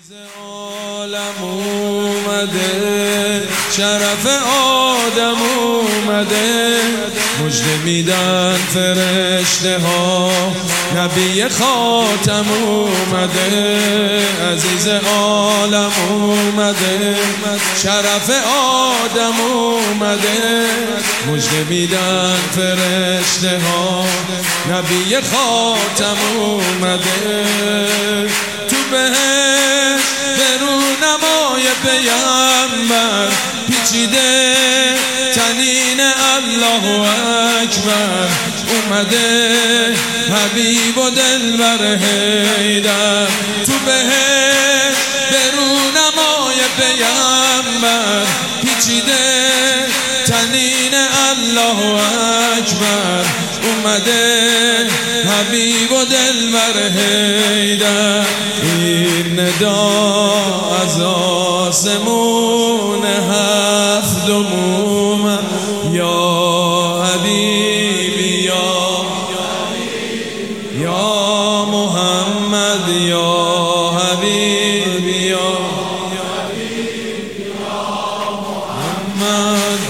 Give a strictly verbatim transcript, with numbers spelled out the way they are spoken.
عزیز عالم اومده، شرف آدم اومده، مژده میدن فرشته ها، نبی خاتم اومده. عزیز عالم اومده، شرف آدم اومده، مژده میدن فرشته ها، نبی خاتم اومده. تو بهش برو نمای پیامبر، پیچیده تنین الله اکبر، اومده حبیب و دلبر حیدر. تو بهش برو نمای پیامبر، پیچیده تنین الله اکبر، اومده حبیب و دلبر حیدر. این ندا از آسمون هفتم، یا حبیبی یا یا محمد، یا حبیبی یا